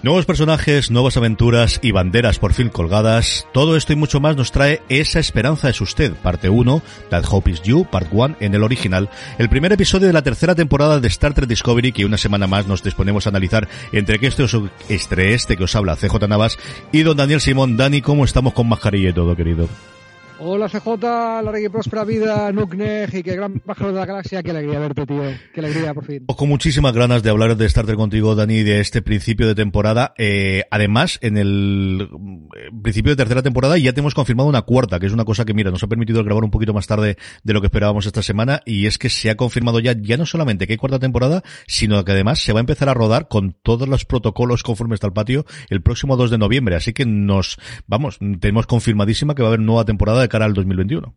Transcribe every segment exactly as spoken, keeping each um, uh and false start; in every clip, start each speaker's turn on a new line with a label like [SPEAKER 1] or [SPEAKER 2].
[SPEAKER 1] Nuevos personajes, nuevas aventuras y banderas por fin colgadas. Todo esto y mucho más nos trae Esa esperanza es usted, parte uno, That Hope is You, part uno en el original, el primer episodio de la tercera temporada de Star Trek Discovery, que una semana más nos disponemos a analizar entre que este, os, entre este que os habla C J Navas y don Daniel Simón. Dani, ¿cómo estamos con mascarilla y todo, querido?
[SPEAKER 2] Hola C J, larga y próspera vida, Nuknej y qué gran pájaro de la galaxia. Qué alegría verte, tío. Qué alegría, por fin.
[SPEAKER 1] Con muchísimas ganas de hablar de Star Trek contigo, Dani, de este principio de temporada. Eh, además, en el principio de tercera temporada ya tenemos confirmado una cuarta, que es una cosa que, mira, nos ha permitido grabar un poquito más tarde de lo que esperábamos esta semana, y es que se ha confirmado ya, ya no solamente que hay cuarta temporada, sino que además se va a empezar a rodar con todos los protocolos conforme está el patio el próximo dos de noviembre. Así que nos, vamos, tenemos confirmadísima que va a haber nueva temporada de cara al dos mil veintiuno.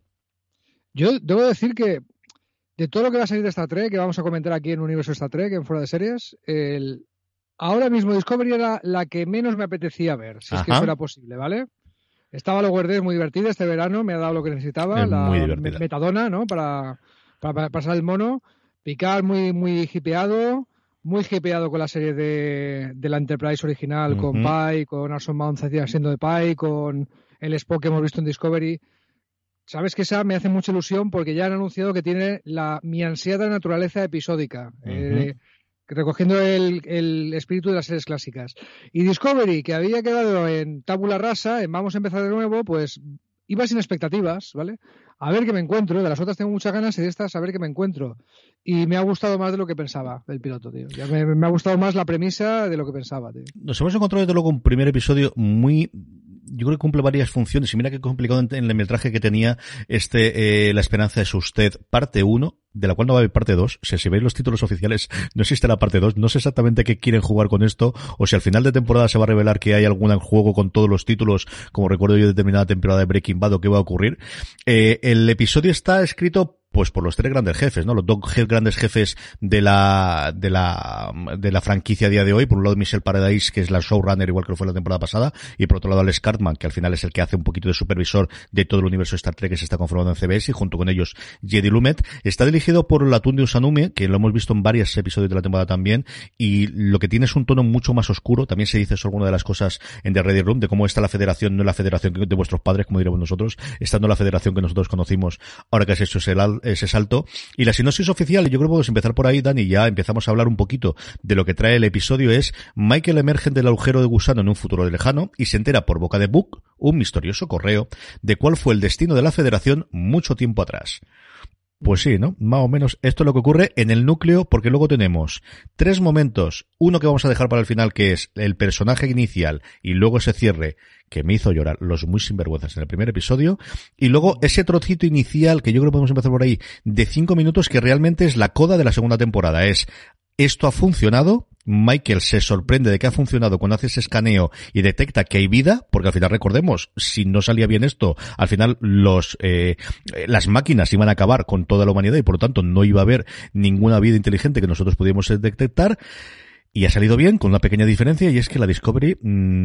[SPEAKER 2] Yo debo decir que de todo lo que va a salir de Star Trek, que vamos a comentar aquí en Universo Star Trek, en Fuera de Series, el... ahora mismo Discovery era la que menos me apetecía ver, si Ajá. es que fuera posible, ¿vale? Estaba Lower Decks muy divertida este verano, me ha dado lo que necesitaba, es la metadona, ¿no? Para, para, para pasar el mono. Picard muy, muy hipeado, muy hipeado con la serie de, de la Enterprise original, uh-huh. con Pike, con Orson Mount haciendo de Pike, con el Spock que hemos visto en Discovery. Sabes que esa me hace mucha ilusión porque ya han anunciado que tiene la mi ansiada naturaleza episódica, uh-huh. eh, recogiendo el, el espíritu de las series clásicas. Y Discovery, que había quedado en tabula rasa, en vamos a empezar de nuevo, pues iba sin expectativas, ¿vale? A ver qué me encuentro. De las otras tengo muchas ganas y de estas a ver qué me encuentro. Y me ha gustado más de lo que pensaba el piloto, tío. Ya me, me ha gustado más la premisa de lo que pensaba, tío.
[SPEAKER 1] Nos hemos encontrado desde luego un primer episodio muy... yo creo que cumple varias funciones, y mira qué complicado en el metraje que tenía este, eh, La esperanza es usted, parte uno, de la cual no va a haber parte dos. O sea, si veis los títulos oficiales, no existe la parte dos, no sé exactamente qué quieren jugar con esto, o si al final de temporada se va a revelar que hay algún juego con todos los títulos, como recuerdo yo de determinada temporada de Breaking Bad, o qué va a ocurrir. Eh, el episodio está escrito pues por los tres grandes jefes, ¿no? Los dos grandes jefes de la, de la, de la franquicia a día de hoy. Por un lado, Michelle Paradise, que es la showrunner, igual que lo fue la temporada pasada, y por otro lado, Alex Cartman, que al final es el que hace un poquito de supervisor de todo el universo de Star Trek que se está conformando en C B S, y junto con ellos, Jedi Lumet. Está dirigido por Olatunde Usanume, que lo hemos visto en varios episodios de la temporada también, y lo que tiene es un tono mucho más oscuro. También se dice eso alguna de las cosas en The Ready Room, de cómo está la federación, no la federación de vuestros padres, como diríamos nosotros, estando la federación que nosotros conocimos, ahora que has hecho ese, ese salto. Y la sinopsis oficial, y yo creo que podemos empezar por ahí, Dani, ya empezamos a hablar un poquito de lo que trae el episodio, es Michael emerge del agujero de gusano en un futuro lejano y se entera por boca de Book, un misterioso correo, de cuál fue el destino de la Federación mucho tiempo atrás. Pues sí, ¿no? Más o menos esto es lo que ocurre en el núcleo, porque luego tenemos tres momentos, uno que vamos a dejar para el final, que es el personaje inicial, y luego ese cierre que me hizo llorar, los muy sinvergüenzas en el primer episodio, y luego ese trocito inicial, que yo creo que podemos empezar por ahí, de cinco minutos, que realmente es la coda de la segunda temporada. Es, esto ha funcionado, Michael se sorprende de que ha funcionado cuando hace ese escaneo y detecta que hay vida, porque al final recordemos, si no salía bien esto, al final los eh, las máquinas iban a acabar con toda la humanidad y por lo tanto no iba a haber ninguna vida inteligente que nosotros pudiéramos detectar. Y ha salido bien, con una pequeña diferencia, y es que la Discovery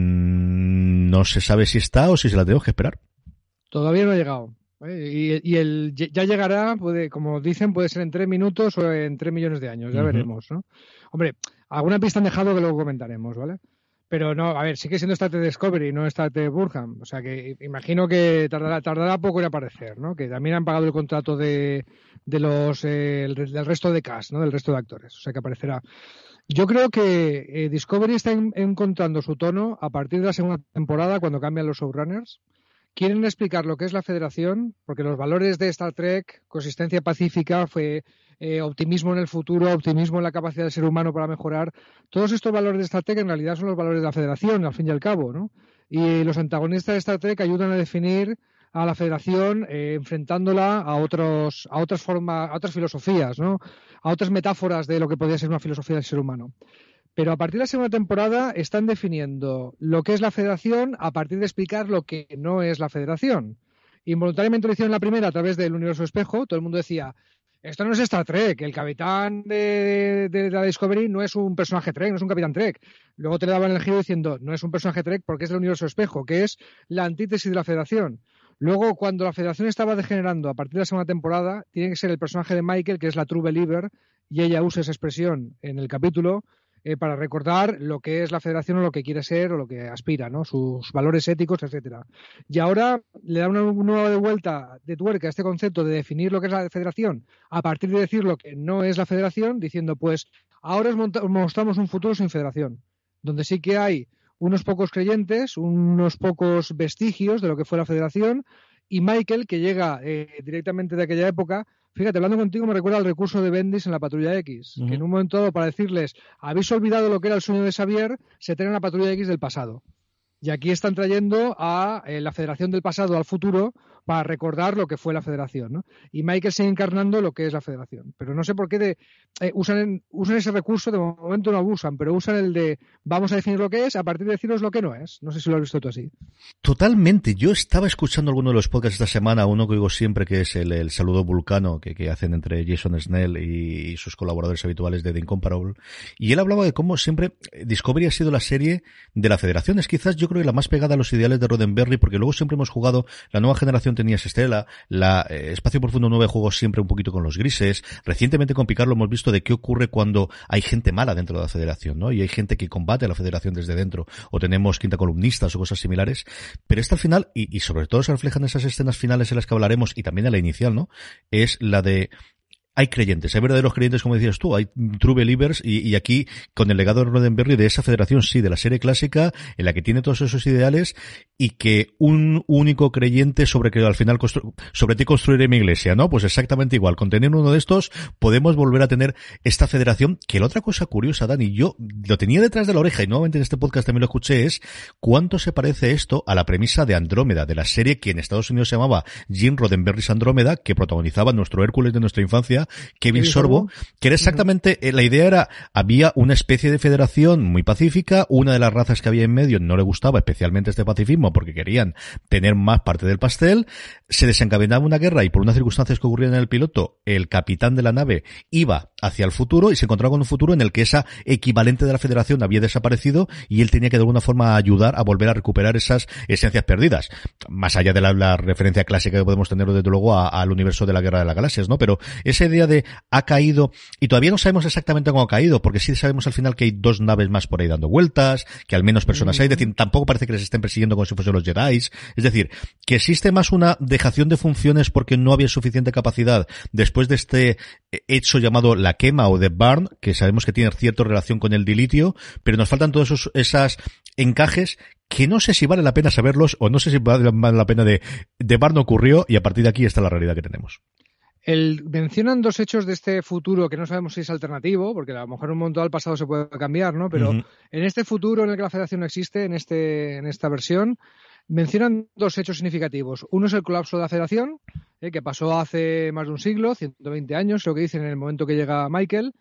[SPEAKER 1] mmm, no se sabe si está o si se la tenemos que esperar.
[SPEAKER 2] Todavía no ha llegado. ¿eh? Y, y el ya llegará, puede, como dicen, puede ser en tres minutos o en tres millones de años, ya uh-huh. veremos, ¿no? Hombre, alguna pista han dejado que luego comentaremos, ¿vale? Pero no, a ver, sigue siendo Star Trek Discovery, no Star Trek Burnham. O sea que imagino que tardará, tardará poco en aparecer, ¿no? Que también han pagado el contrato de, de los eh, el, del resto de cast, ¿no? Del resto de actores. O sea que aparecerá. Yo creo que eh, Discovery está en, encontrando su tono a partir de la segunda temporada, cuando cambian los showrunners. Quieren explicar lo que es la Federación, porque los valores de Star Trek, consistencia pacífica, fue eh, optimismo en el futuro, optimismo en la capacidad del ser humano para mejorar. Todos estos valores de Star Trek en realidad son los valores de la Federación, al fin y al cabo, ¿no? Y los antagonistas de Star Trek ayudan a definir a la Federación eh, enfrentándola a otros a otras formas, a otras filosofías, ¿no? A otras metáforas de lo que podría ser una filosofía del ser humano. Pero a partir de la segunda temporada están definiendo lo que es la Federación a partir de explicar lo que no es la Federación. Involuntariamente lo hicieron en la primera a través del universo espejo. Todo el mundo decía, esto no es Star Trek, el capitán de, de, de la Discovery no es un personaje Trek, no es un capitán Trek. Luego te daban el giro diciendo, no es un personaje Trek porque es del universo espejo, que es la antítesis de la Federación. Luego, cuando la Federación estaba degenerando a partir de la segunda temporada, tiene que ser el personaje de Michael, que es la True Believer, y ella usa esa expresión en el capítulo, eh, para recordar lo que es la Federación o lo que quiere ser o lo que aspira, ¿no? Sus valores éticos, etcétera. Y ahora le da una nueva vuelta de tuerca a este concepto de definir lo que es la Federación a partir de decir lo que no es la Federación, diciendo, pues, ahora os, monta- os mostramos un futuro sin Federación, donde sí que hay unos pocos creyentes, unos pocos vestigios de lo que fue la Federación, y Michael, que llega eh, directamente de aquella época. Fíjate, hablando contigo me recuerda al recurso de Bendis en la Patrulla X, uh-huh. que en un momento dado, para decirles, habéis olvidado lo que era el sueño de Xavier, se trae una Patrulla X del pasado. Y aquí están trayendo a eh, la Federación del pasado al futuro para recordar lo que fue la Federación, ¿no? Y Michael sigue encarnando lo que es la Federación. Pero no sé por qué de, eh, usan, usan ese recurso, de momento no abusan, pero usan el de vamos a definir lo que es a partir de deciros lo que no es. No sé si lo has visto tú así.
[SPEAKER 1] Totalmente. Yo estaba escuchando alguno de los podcasts esta semana, uno que oigo siempre, que es el, el Saludo Vulcano, que, que hacen entre Jason Snell y, y sus colaboradores habituales de The Incomparable. Y él hablaba de cómo siempre Discovery ha sido la serie de la Federación. Es quizás, yo creo que la más pegada a los ideales de Roddenberry, porque luego siempre hemos jugado, la nueva generación tenía Estela, la eh, Espacio Profundo nueve jugó siempre un poquito con los grises. Recientemente con Picard lo hemos visto de qué ocurre cuando hay gente mala dentro de la Federación, ¿no? Y hay gente que combate a la Federación desde dentro, o tenemos quinta columnistas o cosas similares. Pero esta al final, y, y sobre todo se reflejan esas escenas finales en las que hablaremos, y también en la inicial, ¿no? Es la de hay creyentes, hay verdaderos creyentes, como decías tú, hay true believers, y, y aquí, con el legado de Roddenberry de esa Federación, sí, de la serie clásica, en la que tiene todos esos ideales, y que un único creyente sobre que al final constru- sobre ti construiré mi iglesia, ¿no? Pues exactamente igual, con tener uno de estos, podemos volver a tener esta Federación, que la otra cosa curiosa, Dani, yo lo tenía detrás de la oreja, y nuevamente en este podcast también lo escuché, es cuánto se parece esto a la premisa de Andrómeda, de la serie que en Estados Unidos se llamaba Gene Roddenberry's Andrómeda, que protagonizaba nuestro Hércules de nuestra infancia, Kevin Sorbo, que era exactamente, uh-huh. la idea era, había una especie de federación muy pacífica, una de las razas que había en medio no le gustaba especialmente este pacifismo porque querían tener más parte del pastel, se desencadenaba una guerra y por unas circunstancias que ocurrían en el piloto, el capitán de la nave iba hacia el futuro y se encontraba con un futuro en el que esa equivalente de la federación había desaparecido y él tenía que de alguna forma ayudar a volver a recuperar esas esencias perdidas, más allá de la, la referencia clásica que podemos tener desde luego a, al universo de la Guerra de las Galaxias, ¿no? Pero esa idea de ha caído, y todavía no sabemos exactamente cómo ha caído, porque sí sabemos al final que hay dos naves más por ahí dando vueltas, que al menos personas mm. hay, es decir, tampoco parece que les estén persiguiendo como si fuesen los Jedi, es decir, que existe más una dejación de funciones porque no había suficiente capacidad después de este hecho llamado la quema o de burn, que sabemos que tiene cierta relación con el dilitio, pero nos faltan todos esos esas encajes que no sé si vale la pena saberlos o no sé si vale la pena de, de burn ocurrió y a partir de aquí está la realidad que tenemos.
[SPEAKER 2] El, mencionan dos hechos de este futuro que no sabemos si es alternativo, porque a lo mejor en un momento al pasado se puede cambiar, ¿no? Pero uh-huh. en este futuro en el que la Federación no existe, en este en esta versión, mencionan dos hechos significativos. Uno es el colapso de la Federación, eh, que pasó hace más de un siglo, ciento veinte años, lo que dicen en el momento que llega Michael,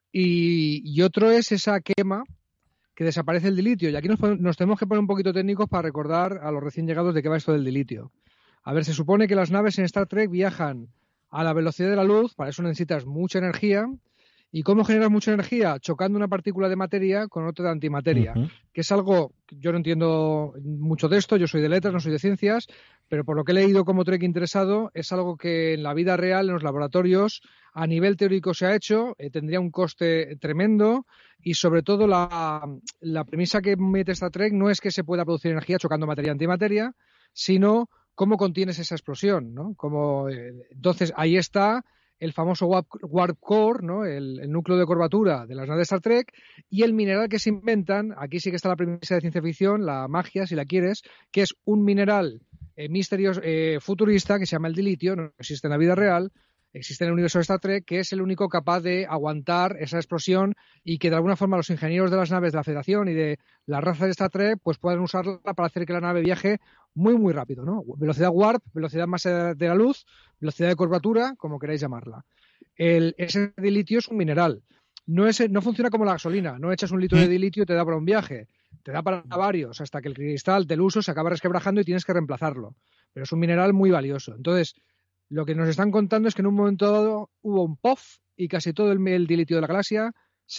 [SPEAKER 2] y, y otro es esa quema que desaparece el dilitio. Y aquí nos, nos tenemos que poner un poquito técnicos para recordar a los recién llegados de qué va esto del dilitio. A ver, se supone que las naves en Star Trek viajan a la velocidad de la luz, para eso necesitas mucha energía. ¿Y cómo generas mucha energía? Chocando una partícula de materia con otra de antimateria, uh-huh. que es algo, yo no entiendo mucho de esto, yo soy de letras, no soy de ciencias, pero por lo que he leído como Trek interesado, es algo que en la vida real, en los laboratorios, a nivel teórico se ha hecho, eh, tendría un coste tremendo, y sobre todo la, la premisa que mete Star Trek no es que se pueda producir energía chocando materia antimateria, sino cómo contienes esa explosión, ¿no? Como, eh, entonces, ahí está el famoso warp, warp core, ¿no? El, el núcleo de curvatura de las naves de Star Trek, y el mineral que se inventan, aquí sí que está la premisa de ciencia ficción, la magia, si la quieres, que es un mineral eh, misterioso, eh, futurista, que se llama el dilitio, no existe en la vida real, existe en el universo de Star Trek, que es el único capaz de aguantar esa explosión y que de alguna forma los ingenieros de las naves de la Federación y de la raza de Star Trek pues puedan usarla para hacer que la nave viaje muy muy rápido, ¿no? Velocidad warp, velocidad más de la luz, velocidad de curvatura, como queráis llamarla. El, ese dilitio es un mineral. No, es, no funciona como la gasolina. No echas un litro de dilitio y te da para un viaje. Te da para varios, hasta que el cristal del uso se acaba resquebrajando y tienes que reemplazarlo. Pero es un mineral muy valioso. Entonces, lo que nos están contando es que en un momento dado hubo un puff y casi todo el, el dilitio de la galaxia se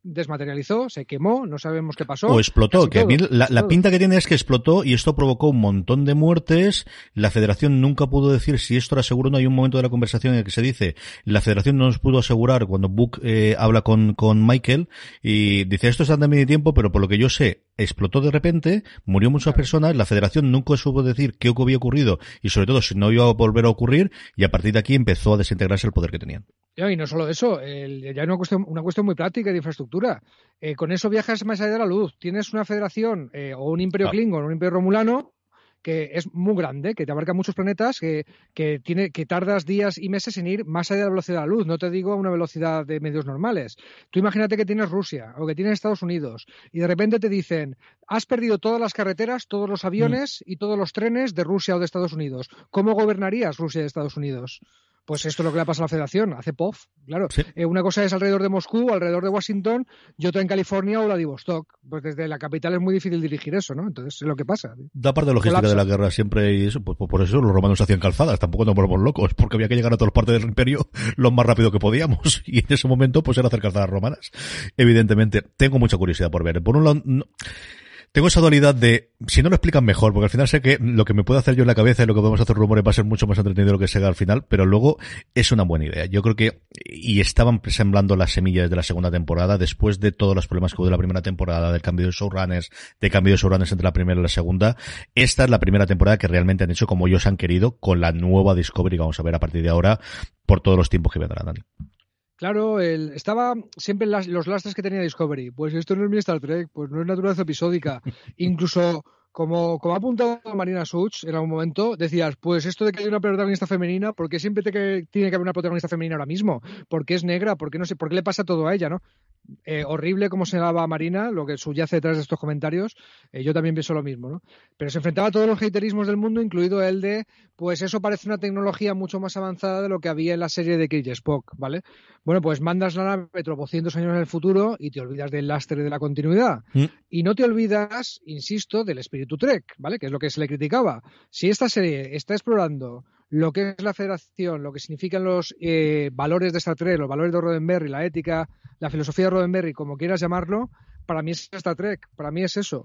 [SPEAKER 2] desmaterializó, se quemó, no sabemos qué pasó.
[SPEAKER 1] O explotó, que a mí la, la pinta que tiene es que explotó y esto provocó un montón de muertes. La Federación nunca pudo decir si esto era seguro. No hay un momento de la conversación en el que se dice, la Federación no nos pudo asegurar cuando Book eh, habla con, con Michael y dice, esto está de mi tiempo, pero por lo que yo sé, explotó de repente, murió muchas personas, la Federación nunca supo decir qué había ocurrido y sobre todo si no iba a volver a ocurrir, y a partir de aquí empezó a desintegrarse el poder que tenían.
[SPEAKER 2] Y no solo eso, el, ya hay una cuestión, una cuestión muy práctica de infraestructura. Eh, con eso viajas más allá de la luz. Tienes una federación eh, o un imperio ah. Klingon o un imperio romulano que es muy grande, que te abarca muchos planetas, que, que, tiene, que tardas días y meses en ir más allá de la velocidad de la luz. No te digo a una velocidad de medios normales. Tú imagínate que tienes Rusia o que tienes Estados Unidos y de repente te dicen, has perdido todas las carreteras, todos los aviones mm. y todos los trenes de Rusia o de Estados Unidos. ¿Cómo gobernarías Rusia y Estados Unidos? Pues esto es lo que le pasa a la Federación, hace P O F, claro. Sí. Eh, una cosa es alrededor de Moscú, alrededor de Washington, y otra en California o Vladivostok. Pues desde la capital es muy difícil dirigir eso, ¿no? Entonces es lo que pasa.
[SPEAKER 1] Da parte de logística Colapsa. De la guerra siempre y eso, pues por eso los romanos hacían calzadas, tampoco nos volvemos locos, porque había que llegar a todas partes del imperio lo más rápido que podíamos, y en ese momento pues era hacer calzadas romanas. Evidentemente, tengo mucha curiosidad por ver. Por un lado, no... tengo esa dualidad de, si no lo explican mejor, porque al final sé que lo que me puedo hacer yo en la cabeza y lo que podemos hacer rumores va a ser mucho más entretenido de lo que se haga al final, pero luego es una buena idea. Yo creo que, y estaban sembrando las semillas de la segunda temporada, después de todos los problemas que hubo de la primera temporada, del cambio de showrunners, de cambio de showrunners entre la primera y la segunda, esta es la primera temporada que realmente han hecho como ellos han querido, con la nueva Discovery que vamos a ver a partir de ahora, por todos los tiempos que vendrán, Dani.
[SPEAKER 2] Claro, el, estaba siempre en las, los lastres que tenía Discovery. Pues esto no es mi Star Trek, pues no es naturaleza episódica. Incluso, como, como ha apuntado Marina Such en algún momento, decías, pues esto de que hay una protagonista femenina, ¿por qué siempre te que, tiene que haber una protagonista femenina ahora mismo? ¿Por qué es negra? ¿Por qué no sé? ¿Por qué le pasa todo a ella, no? Eh, horrible como señalaba Marina, lo que subyace detrás de estos comentarios, eh, yo también pienso lo mismo, ¿no? Pero se enfrentaba a todos los haterismos del mundo, incluido el de, pues eso parece una tecnología mucho más avanzada de lo que había en la serie de Kirk y Spock, ¿vale? Bueno, pues mandas la nave tropocientos años en el futuro y te olvidas del lastre de la continuidad. ¿Mm? Y no te olvidas, insisto, del espíritu Trek, ¿vale? Que es lo que se le criticaba. Si esta serie está explorando lo que es la Federación, lo que significan los eh, valores de Star Trek, los valores de Roddenberry, la ética, la filosofía de Roddenberry, como quieras llamarlo, para mí es Star Trek, para mí es eso.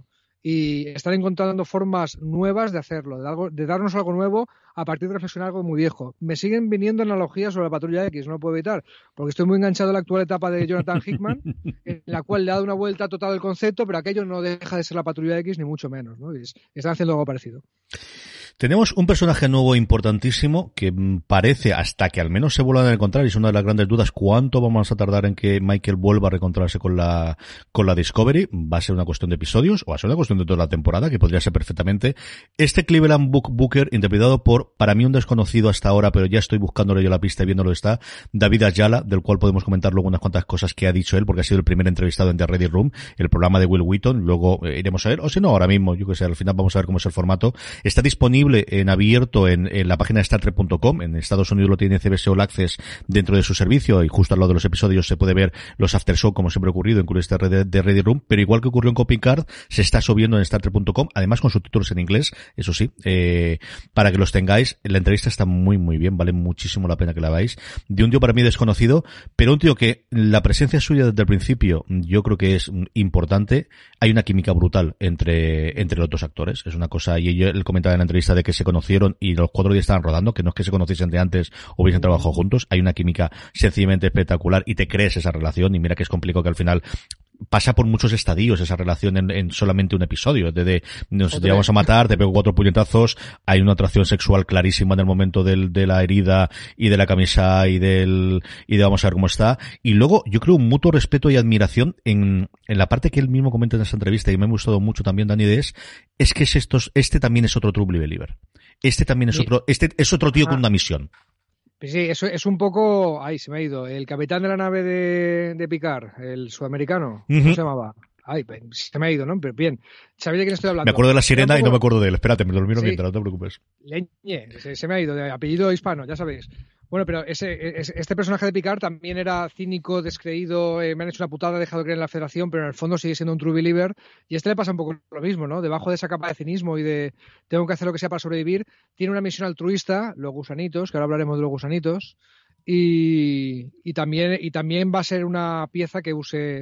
[SPEAKER 2] Y están encontrando formas nuevas de hacerlo, de, algo, de darnos algo nuevo a partir de reflexionar algo muy viejo. Me siguen viniendo analogías sobre la Patrulla X, no lo puedo evitar, porque estoy muy enganchado a la actual etapa de Jonathan Hickman, en la cual le ha dado una vuelta total al concepto, pero aquello no deja de ser la Patrulla X, ni mucho menos, ¿no? Y están haciendo algo parecido.
[SPEAKER 1] Tenemos un personaje nuevo importantísimo que parece, hasta que al menos se vuelvan a encontrar, y es una de las grandes dudas, cuánto vamos a tardar en que Michael vuelva a reencontrarse con la con la Discovery. Va a ser una cuestión de episodios o va a ser una cuestión de toda la temporada, que podría ser perfectamente. Este Cleveland Book Booker, interpretado por, para mí un desconocido hasta ahora, pero ya estoy buscándole yo la pista y viéndolo está, David Ayala, del cual podemos comentar luego unas cuantas cosas que ha dicho él, porque ha sido el primer entrevistado en The Ready Room, el programa de Will Wheaton. Luego eh, iremos a ver, o si no, ahora mismo, yo que sé, al final vamos a ver cómo es el formato. Está disponible en abierto en, en la página de Star Trek punto com. En Estados Unidos lo tiene C B S All Access dentro de su servicio, y justo al lado de los episodios se puede ver los after show, como siempre ha ocurrido, incluso este de, de Ready Room, pero igual que ocurrió en Copy Card, se está subiendo en Star Trek punto com, además con subtítulos en inglés, eso sí, eh, para que los tengáis. La entrevista está muy muy bien, vale muchísimo la pena que la veáis, de un tío para mí desconocido, pero un tío que la presencia suya desde el principio yo creo que es importante. Hay una química brutal entre entre los dos actores, es una cosa, y él comentaba en la entrevista de que se conocieron y los cuatro días estaban rodando, que no es que se conociesen de antes o hubiesen trabajado juntos. Hay una química sencillamente espectacular y te crees esa relación, y mira que es complicado, que al final pasa por muchos estadios esa relación en, en solamente un episodio, de, de nos te vamos a matar, te pego cuatro puñetazos, hay una atracción sexual clarísima en el momento del, de la herida y de la camisa y del y de vamos a ver cómo está, y luego yo creo un mutuo respeto y admiración en, en la parte que él mismo comenta en esa entrevista, y me ha gustado mucho también, Dani, de es, es que es estos, este también es otro True Believer. Este también es sí. otro, este es otro tío ah. con una misión.
[SPEAKER 2] Pues sí, eso es un poco, ay, se me ha ido, el capitán de la nave de, de Picard, el sudamericano, ¿cómo uh-huh. se llamaba? Ay, se me ha ido, ¿no? Pero bien, ¿sabéis de quién estoy hablando?
[SPEAKER 1] Me acuerdo de la sirena poco... y no me acuerdo de él, espérate, me lo miro sí. mientras, no te preocupes.
[SPEAKER 2] Leñe, se, se me ha ido, de apellido hispano, ya sabéis. Bueno, pero ese, ese, este personaje de Picard también era cínico, descreído, eh, me han hecho una putada, he dejado de creer en la Federación, pero en el fondo sigue siendo un true believer, y a este le pasa un poco lo mismo, ¿no? Debajo de esa capa de cinismo y de tengo que hacer lo que sea para sobrevivir, tiene una misión altruista, los gusanitos, que ahora hablaremos de los gusanitos, y, y también y también va a ser una pieza que use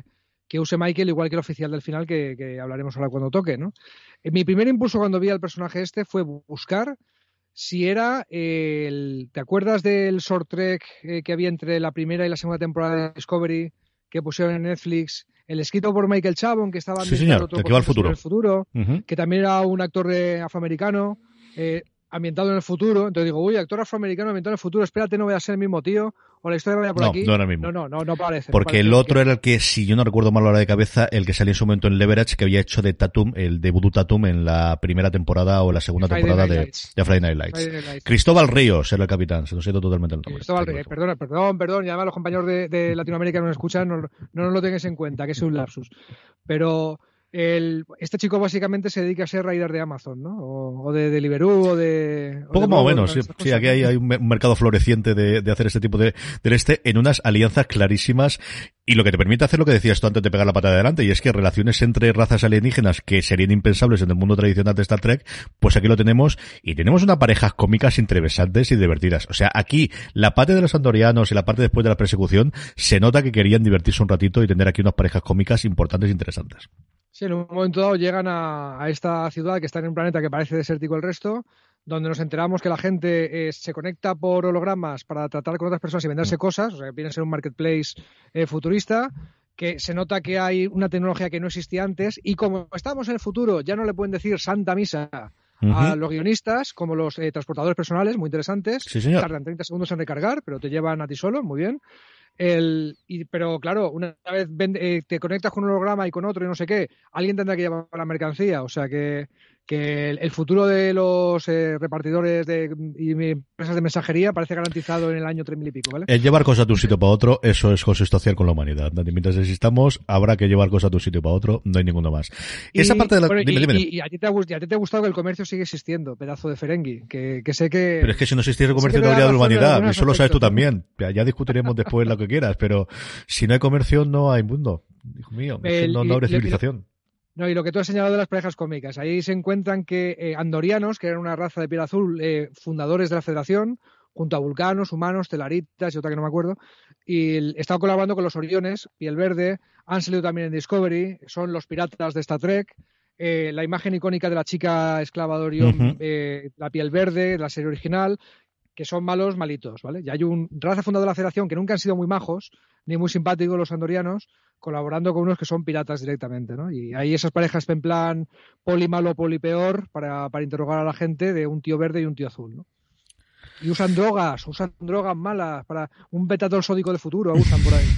[SPEAKER 2] que use Michael, igual que el oficial del final, que, que hablaremos ahora cuando toque, ¿no? Eh, mi primer impulso cuando vi al personaje este fue buscar si era el... ¿Te acuerdas del short trek eh, que había entre la primera y la segunda temporada de Discovery que pusieron en Netflix? El escrito por Michael Chabon, que estaba
[SPEAKER 1] sí, señor,
[SPEAKER 2] otro
[SPEAKER 1] que va al futuro,
[SPEAKER 2] el futuro
[SPEAKER 1] uh-huh.
[SPEAKER 2] que también era un actor de afroamericano, eh, ambientado en el futuro. Entonces digo, uy, actor afroamericano ambientado en el futuro, espérate, no voy a ser el mismo tío, o la historia vaya por
[SPEAKER 1] no,
[SPEAKER 2] aquí.
[SPEAKER 1] No, era el mismo.
[SPEAKER 2] No, no, no, no parece.
[SPEAKER 1] Porque
[SPEAKER 2] no parece
[SPEAKER 1] el otro
[SPEAKER 2] que...
[SPEAKER 1] era el que, si yo no recuerdo mal a la hora de cabeza, el que salía en su momento en Leverage, que había hecho de Tatum, el de Voodoo Tatum en la primera temporada o la segunda
[SPEAKER 2] Friday
[SPEAKER 1] temporada
[SPEAKER 2] Night
[SPEAKER 1] de,
[SPEAKER 2] Lights.
[SPEAKER 1] de Friday Night Lights.
[SPEAKER 2] Friday Night
[SPEAKER 1] Cristóbal Ríos era el capitán, se nos ha ido totalmente el nombre.
[SPEAKER 2] Cristóbal Ríos, perdón, perdón, perdón, y además los compañeros de, de Latinoamérica no nos escuchan, no, no nos lo tengáis en cuenta, que es un lapsus. Pero... El, este chico básicamente se dedica a ser rider de Amazon, ¿no? O, o de Deliveroo, o de...
[SPEAKER 1] Poco más o menos, sí, sí, aquí hay, hay un mercado floreciente de, de hacer este tipo de, del este en unas alianzas clarísimas y lo que te permite hacer lo que decías tú antes de pegar la pata de adelante, y es que relaciones entre razas alienígenas que serían impensables en el mundo tradicional de Star Trek, pues aquí lo tenemos, y tenemos unas parejas cómicas interesantes y divertidas. O sea, aquí la parte de los andorianos y la parte después de la persecución se nota que querían divertirse un ratito y tener aquí unas parejas cómicas importantes e interesantes.
[SPEAKER 2] Sí, en un momento dado llegan a, a esta ciudad que está en un planeta que parece desértico el resto, donde nos enteramos que la gente eh, se conecta por hologramas para tratar con otras personas y venderse cosas, o sea, viene a ser un marketplace eh, futurista, que se nota que hay una tecnología que no existía antes, y como estamos en el futuro, ya no le pueden decir Santa Misa uh-huh. a los guionistas, como los eh, transportadores personales, muy interesantes,
[SPEAKER 1] sí, señor.
[SPEAKER 2] Tardan treinta segundos en recargar, pero te llevan a ti solo, muy bien. El, y, pero claro, una vez ven, eh, te conectas con un holograma y con otro y no sé qué, alguien tendrá que llevar la mercancía, o sea que, que el, el futuro de los eh, repartidores de, y empresas de mensajería parece garantizado en el año tres mil y pico, ¿vale?
[SPEAKER 1] El llevar cosas de un sitio para otro, eso es consustancial con la humanidad. Mientras existamos, habrá que llevar cosas de un sitio para otro, no hay ninguno más.
[SPEAKER 2] Y,
[SPEAKER 1] Esa parte de la...
[SPEAKER 2] bueno,
[SPEAKER 1] dime,
[SPEAKER 2] y,
[SPEAKER 1] dime.
[SPEAKER 2] Y, y a ti te ha, a ti te ha gustado que el comercio sigue existiendo, pedazo de Ferengi, que, que sé que...
[SPEAKER 1] Pero es que si no existiera el comercio no habría humanidad, y eso lo sabes tú también. Ya, ya discutiremos después lo que quieras, pero si no hay comercio no hay mundo. Hijo mío, es que no, no habrá civilización.
[SPEAKER 2] No, y lo que tú has señalado de las parejas cómicas, ahí se encuentran que eh, andorianos, que eran una raza de piel azul, eh, fundadores de la Federación, junto a vulcanos, humanos, telaritas y otra que no me acuerdo, y el, están colaborando con los Oriones, piel verde, han salido también en Discovery, son los piratas de Star Trek, eh, la imagen icónica de la chica esclava de Orión, uh-huh. eh, la piel verde, la serie original, que son malos malitos, ¿vale? Y hay un raza fundadora de la Federación que nunca han sido muy majos, ni muy simpáticos los andorianos, colaborando con unos que son piratas directamente, ¿no? Y hay esas parejas en plan poli malo, poli peor, para, para interrogar a la gente de un tío verde y un tío azul, ¿no? Y usan drogas, usan drogas malas, para un betatol sódico de futuro, usan por ahí.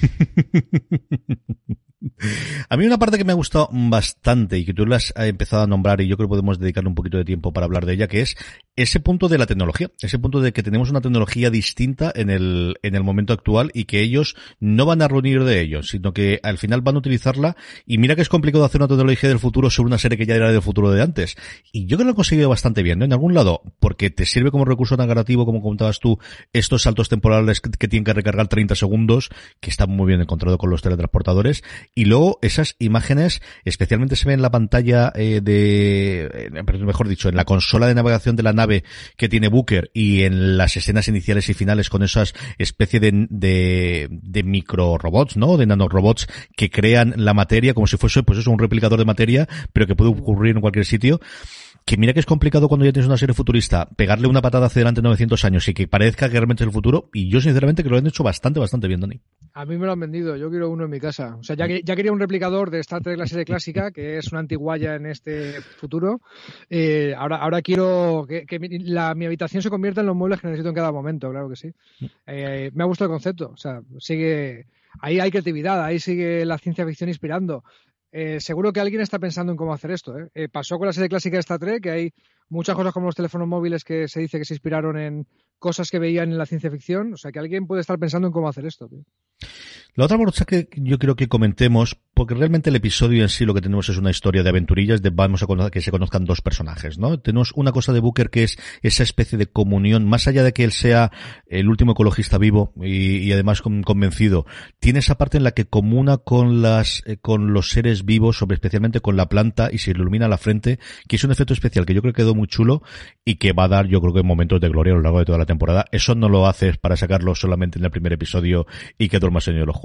[SPEAKER 1] A mí una parte que me ha gustado bastante y que tú la has empezado a nombrar y yo creo que podemos dedicarle un poquito de tiempo para hablar de ella, que es ese punto de la tecnología, ese punto de que tenemos una tecnología distinta en el en el momento actual y que ellos no van a reunir de ellos, sino que al final van a utilizarla, y mira que es complicado hacer una tecnología del futuro sobre una serie que ya era del futuro de antes, y yo creo que lo han conseguido bastante bien, ¿no? En algún lado, porque te sirve como recurso narrativo, como comentabas tú, estos saltos temporales que, que tienen que recargar treinta segundos, que está muy bien encontrado con los teletransportadores, y luego esas imágenes, especialmente se ve en la pantalla eh, de, eh, mejor dicho, en la consola de navegación de la nave que tiene Booker y en las escenas iniciales y finales con esas especie de, de, de micro robots, ¿no? De nanorobots que crean la materia como si fuese, pues eso, un replicador de materia, pero que puede ocurrir en cualquier sitio. Que mira que es complicado cuando ya tienes una serie futurista pegarle una patada hacia delante novecientos años y que parezca que realmente es el futuro, y yo sinceramente que lo han hecho bastante, bastante bien, Dani.
[SPEAKER 2] A mí me lo han vendido, yo quiero uno en mi casa. O sea, ya, ya quería un replicador de Star Trek, la serie clásica, que es una antiguaya en este futuro. Eh, ahora ahora quiero que, que mi, la, mi habitación se convierta en los muebles que necesito en cada momento, claro que sí. Eh, me ha gustado el concepto, o sea, sigue... Ahí hay creatividad, ahí sigue la ciencia ficción inspirando. Eh, seguro que alguien está pensando en cómo hacer esto. ¿eh? Eh, pasó con la serie clásica de Star Trek, que hay muchas cosas como los teléfonos móviles que se dice que se inspiraron en cosas que veían en la ciencia ficción. O sea, que alguien puede estar pensando en cómo hacer esto. Tío.
[SPEAKER 1] La otra cosa que yo quiero que comentemos, porque realmente el episodio en sí lo que tenemos es una historia de aventurillas, de vamos a conocer, que se conozcan dos personajes, ¿no? Tenemos una cosa de Booker que es esa especie de comunión, más allá de que él sea el último ecologista vivo y, y además convencido, tiene esa parte en la que comuna con las eh, con los seres vivos, sobre especialmente con la planta, y se ilumina la frente, que es un efecto especial que yo creo que quedó muy chulo y que va a dar, yo creo que momentos de gloria a lo largo de toda la temporada. Eso no lo haces para sacarlo solamente en el primer episodio y que duermas en el ojo.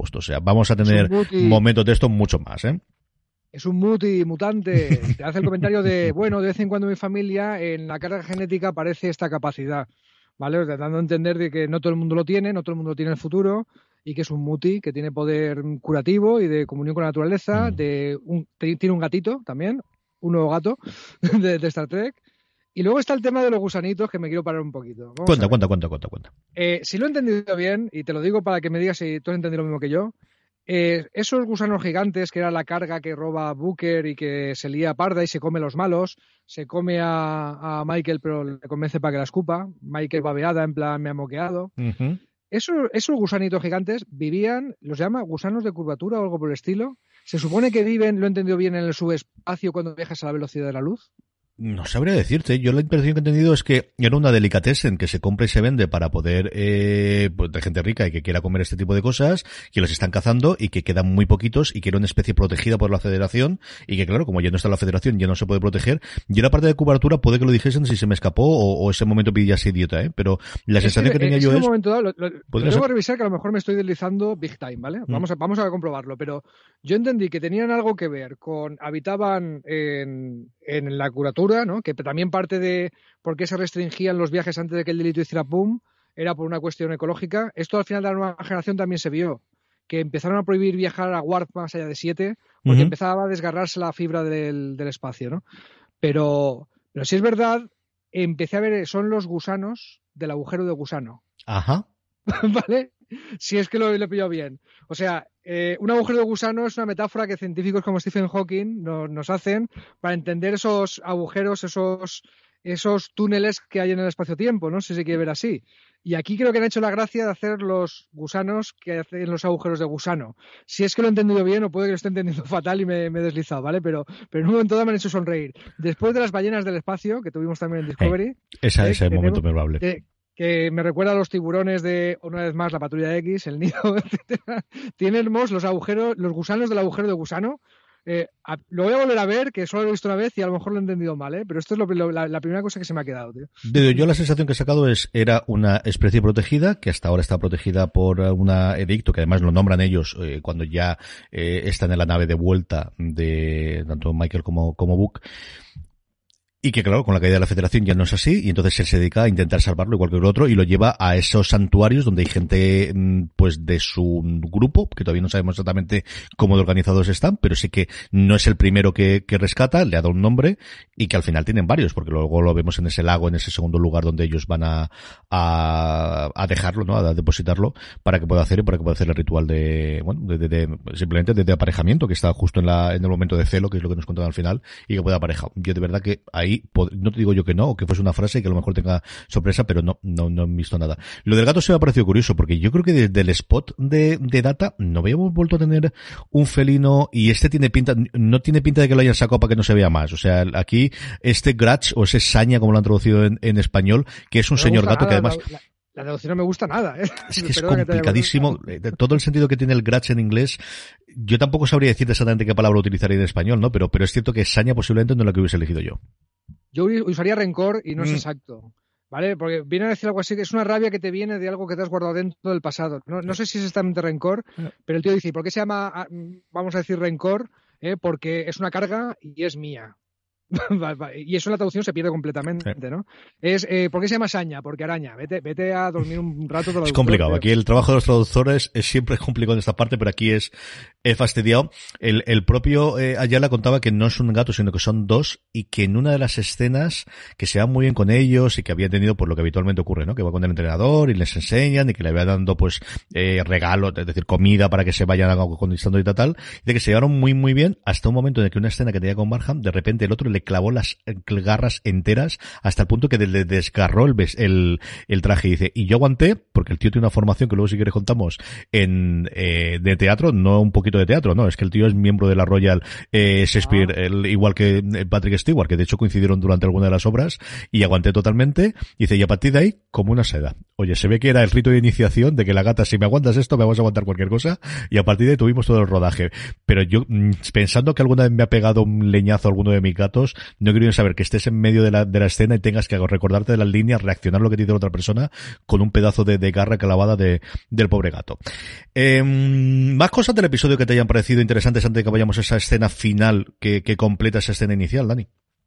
[SPEAKER 1] justo. O sea, vamos a tener momentos de esto mucho más, ¿eh?
[SPEAKER 2] Es un muti mutante. Te hace el comentario de, bueno, de vez en cuando mi familia en la carga genética aparece esta capacidad, ¿vale? Dando a entender de que no todo el mundo lo tiene, no todo el mundo lo tiene en el futuro, y que es un muti que tiene poder curativo y de comunión con la naturaleza, mm. de un, tiene un gatito también, un nuevo gato de, de Star Trek. Y luego está el tema de los gusanitos, que me quiero parar un poquito. Vamos
[SPEAKER 1] cuenta, cuenta, cuenta, cuenta, cuenta.
[SPEAKER 2] Eh, si lo he entendido bien, y te lo digo para que me digas si tú has entendido lo mismo que yo, eh, esos gusanos gigantes, que era la carga que roba Booker y que se lía parda y se come los malos, se come a, a Michael pero le convence para que la escupa, Michael babeada, en plan me ha moqueado. Uh-huh. Esos, esos gusanitos gigantes vivían, los llama gusanos de curvatura o algo por el estilo. Se supone que viven, lo he entendido bien, en el subespacio cuando viajas a la velocidad de la luz.
[SPEAKER 1] No sabría decirte. Yo la impresión que he tenido es que era una delicatessen que se compra y se vende para poder, eh, pues de gente rica y que quiera comer este tipo de cosas, que los están cazando y que quedan muy poquitos y que era una especie protegida por la Federación y que claro, como ya no está la Federación, ya no se puede proteger. Yo la parte de cobertura puede que lo dijesen si se me escapó o, o ese momento pillas idiota, ¿eh? Pero la es sensación que, que tenía yo es... En
[SPEAKER 2] momento dado, lo, lo, lo debo ser... revisar, que a lo mejor me estoy deslizando big time, ¿vale? Mm. Vamos a, vamos a comprobarlo, pero yo entendí que tenían algo que ver con, habitaban en, en la curatura, ¿no? Que también parte de por qué se restringían los viajes antes de que el delito hiciera pum, era por una cuestión ecológica. Esto al final de la nueva generación también se vio, que empezaron a prohibir viajar a warp más allá de siete, porque uh-huh. empezaba a desgarrarse la fibra del, del espacio, ¿no? Pero, pero si es verdad, empecé a ver, son los gusanos del agujero de gusano.
[SPEAKER 1] Ajá.
[SPEAKER 2] ¿Vale? Si es que lo, lo he pillado bien. O sea, eh, un agujero de gusano es una metáfora que científicos como Stephen Hawking no, nos hacen para entender esos agujeros, esos, esos túneles que hay en el espacio-tiempo, ¿no? Si se quiere ver así. Y aquí creo que han hecho la gracia de hacer los gusanos que hacen los agujeros de gusano. Si es que lo he entendido bien, o puede que lo esté entendiendo fatal y me, me he deslizado, ¿vale? Pero, pero en un momento dado me han hecho sonreír. Después de las ballenas del espacio, que tuvimos también en Discovery...
[SPEAKER 1] Hey, ese es el momento memorable.
[SPEAKER 2] De, que me recuerda a los tiburones de, una vez más, la Patrulla X, el nido, etcétera. Tenemos los agujeros, los gusanos del agujero de gusano. Eh, a, lo voy a volver a ver, que solo lo he visto una vez y a lo mejor lo he entendido mal, ¿eh? Pero esto es lo, lo, la, la primera cosa que se me ha quedado, tío.
[SPEAKER 1] De, yo la sensación que he sacado es, era una especie protegida, que hasta ahora está protegida por una edicto, que además lo nombran ellos eh, cuando ya eh, están en la nave de vuelta de tanto Michael como, como Book. Y que claro, con la caída de la Federación ya no es así, y entonces él se dedica a intentar salvarlo igual que el otro, y lo lleva a esos santuarios donde hay gente, pues, de su grupo, que todavía no sabemos exactamente cómo de organizados están, pero sí que no es el primero que, que rescata, le ha dado un nombre, y que al final tienen varios, porque luego lo vemos en ese lago, en ese segundo lugar donde ellos van a, a, a dejarlo, ¿no? A depositarlo, para que pueda hacer, y para que pueda hacer el ritual de, bueno, de, de, de simplemente de, de aparejamiento, que está justo en la, en el momento de celo, que es lo que nos contaban al final, y que pueda aparejar. Yo de verdad que ahí no te digo yo que no, o que fuese una frase que a lo mejor tenga sorpresa, pero no, no, no he visto nada. Lo del gato se me ha parecido curioso, porque yo creo que desde el spot de, de Data no habíamos vuelto a tener un felino, y este tiene pinta, no tiene pinta de que lo hayan sacado para que no se vea más. O sea, aquí, este Gratch, o ese Saña, como lo han traducido en, en español, que es un no señor gato nada, que además...
[SPEAKER 2] La, la... La traducción no me gusta nada, ¿eh?
[SPEAKER 1] Es que es complicadísimo. Que todo el sentido que tiene el Gratch en inglés, yo tampoco sabría decirte exactamente qué palabra utilizaría en español, ¿no? Pero, pero es cierto que Saña posiblemente no es la que hubiese elegido yo.
[SPEAKER 2] Yo usaría rencor y no es mm. exacto, ¿vale? Porque viene a decir algo así, que es una rabia que te viene de algo que te has guardado dentro del pasado. No, no sé si es exactamente rencor, pero el tío dice, ¿por qué se llama, vamos a decir, rencor? ¿Eh? Porque es una carga y es mía. Y eso en la traducción se pierde completamente, ¿no? Es, eh, ¿por qué se llama Saña? Porque araña. Vete, vete a dormir un rato.
[SPEAKER 1] Es complicado. Aquí el trabajo de los traductores es siempre complicado en esta parte, pero aquí es, es fastidiado. El, el propio eh, Ayala contaba que no es un gato, sino que son dos, y que en una de las escenas que se van muy bien con ellos y que había tenido, pues lo que habitualmente ocurre, ¿no? Que va con el entrenador y les enseñan y que le había dando, pues, eh, regalos, es decir, comida para que se vayan conquistando y tal, tal, de que se llevaron muy, muy bien hasta un momento en el que una escena que tenía con Marham, de repente el otro le clavó las garras enteras hasta el punto que le desgarró el, el, el traje, y dice, y yo aguanté, porque el tío tiene una formación que luego si quieres contamos en eh, de teatro, no un poquito de teatro, no, es que el tío es miembro de la Royal eh, Shakespeare, ah. el, igual que Patrick Stewart, que de hecho coincidieron durante alguna de las obras, y aguanté totalmente, y dice, y a partir de ahí, como una seda. Oye, se ve que era el rito de iniciación de que la gata, si me aguantas esto, me vas a aguantar cualquier cosa, y a partir de ahí tuvimos todo el rodaje. Pero yo, pensando que alguna vez me ha pegado un leñazo a alguno de mis gatos, momentos no quiero saber que estés en medio de la, de la escena y tengas que recordarte de las líneas, reaccionar a lo que te dice la otra persona con un pedazo de, de garra clavada de, del pobre gato. Eh, más cosas del episodio que te hayan parecido interesantes antes de que vayamos a esa escena final que, que completa esa escena inicial, Dani.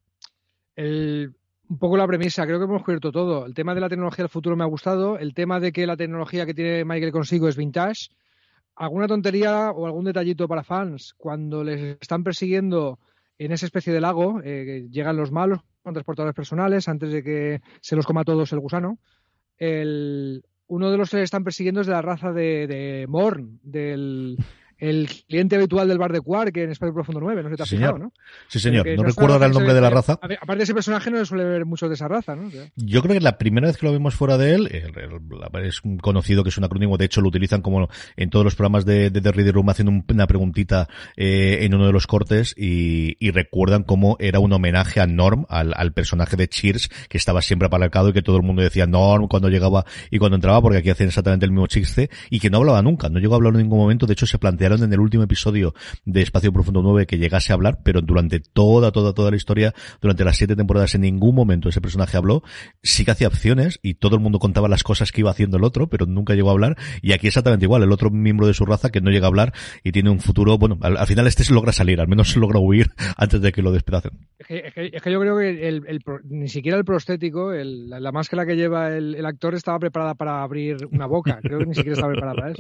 [SPEAKER 2] El... Un poco la premisa, creo que hemos cubierto todo. El tema de la tecnología del futuro me ha gustado, el tema de que la tecnología que tiene Michael consigo es vintage, alguna tontería o algún detallito para fans, cuando les están persiguiendo en esa especie de lago, eh, llegan los malos con transportadores personales antes de que se los coma a todos el gusano. El, uno de los que les están persiguiendo es de la raza de, de Morn, del... el cliente habitual del bar de Quark en Espacio Profundo nueve, no sé si te has
[SPEAKER 1] sí,
[SPEAKER 2] fijado,
[SPEAKER 1] señor.
[SPEAKER 2] ¿no?
[SPEAKER 1] Sí, señor. No, no recuerdo ahora el nombre de la raza.
[SPEAKER 2] Aparte de ese personaje no se suele ver mucho de esa raza, ¿no? O sea,
[SPEAKER 1] yo creo que la primera vez que lo vemos fuera de él, el, el, es conocido que es un acrónimo, de hecho lo utilizan como en todos los programas de, de The Reader Room, haciendo un, una preguntita eh, en uno de los cortes y, y recuerdan cómo era un homenaje a Norm, al, al personaje de Cheers, que estaba siempre apalancado y que todo el mundo decía Norm cuando llegaba y cuando entraba, porque aquí hacen exactamente el mismo chiste, y que no hablaba nunca, no llegó a hablar en ningún momento. De hecho se plantearon en el último episodio de Espacio Profundo nueve que llegase a hablar, pero durante toda, toda, toda la historia, durante las siete temporadas, en ningún momento ese personaje habló. Sí que hacía acciones y todo el mundo contaba las cosas que iba haciendo el otro, pero nunca llegó a hablar. Y aquí exactamente igual, el otro miembro de su raza que no llega a hablar y tiene un futuro, bueno, al, al final este se logra salir, al menos se logra huir antes de que lo despedacen.
[SPEAKER 2] Es que, es que, es que yo creo que el, el, ni siquiera el prostético, el, la, la máscara que lleva el, el actor estaba preparada para abrir una boca. Creo que ni siquiera estaba preparada para eso.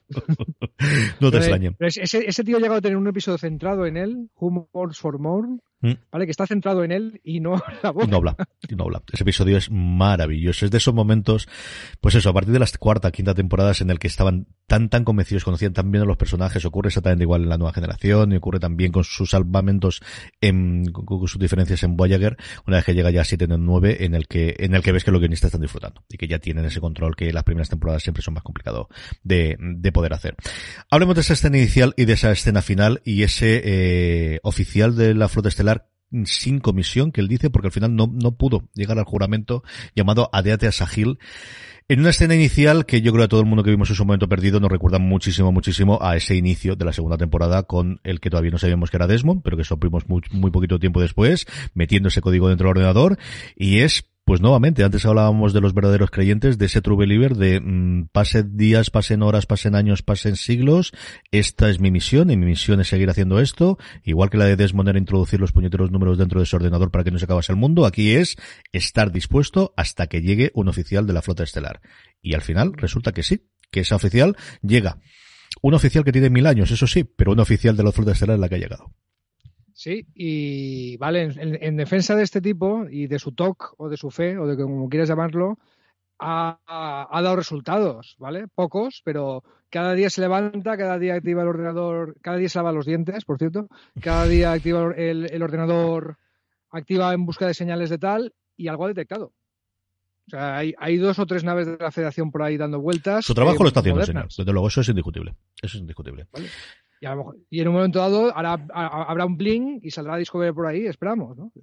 [SPEAKER 1] No te extrañe.
[SPEAKER 2] Ese, ese tío ha llegado a tener un episodio centrado en él, Who Mourns for More, ¿Mm? ¿vale? Que está centrado en él y no la boca.
[SPEAKER 1] Y no habla, y no habla. Ese episodio es maravilloso. Es de esos momentos, pues eso, a partir de las cuarta, quinta temporadas en el que estaban tan, tan convencidos, conocían tan bien a los personajes, ocurre exactamente igual en la nueva generación y ocurre también con sus salvamentos, en, con, con sus diferencias en Voyager, una vez que llega ya a siete en el nueve, en el que, en el que ves que los guionistas están disfrutando y que ya tienen ese control que las primeras temporadas siempre son más complicado de, de poder hacer. Hablemos de esa escena inicial y de esa escena final y ese eh, oficial de la Flota Estelar sin comisión, que él dice, porque al final no, no pudo llegar al juramento, llamado Adeate Sahil, en una escena inicial que yo creo que a todo el mundo que vimos en su momento perdido nos recuerda muchísimo, muchísimo a ese inicio de la segunda temporada con el que todavía no sabíamos que era Desmond, pero que supimos muy, muy poquito tiempo después, metiendo ese código dentro del ordenador, y es pues nuevamente, antes hablábamos de los verdaderos creyentes, de ese true believer, de mmm, pasen días, pasen horas, pasen años, pasen siglos, esta es mi misión, y mi misión es seguir haciendo esto, igual que la de Desmond era introducir los puñeteros números dentro de ese ordenador para que no se acabase el mundo, aquí es estar dispuesto hasta que llegue un oficial de la Flota Estelar. Y al final resulta que sí, que ese oficial llega. Un oficial que tiene mil años, eso sí, pero un oficial de la Flota Estelar es la que ha llegado.
[SPEAKER 2] Sí, y vale, en, en defensa de este tipo y de su T O C o de su fe o de como quieras llamarlo, ha, ha, ha dado resultados, ¿vale? Pocos, pero cada día se levanta, cada día activa el ordenador, cada día se lava los dientes, por cierto, cada día activa el, el ordenador, activa en busca de señales de tal y algo ha detectado. O sea, hay, hay dos o tres naves de la Federación por ahí dando vueltas.
[SPEAKER 1] Su trabajo
[SPEAKER 2] eh,
[SPEAKER 1] lo está haciendo,
[SPEAKER 2] modernas.
[SPEAKER 1] señor. Desde luego, eso es indiscutible. Eso es indiscutible.
[SPEAKER 2] ¿Vale? Y, a lo mejor, y en un momento dado hará, habrá un bling y saldrá Discovery por ahí, esperamos, ¿no?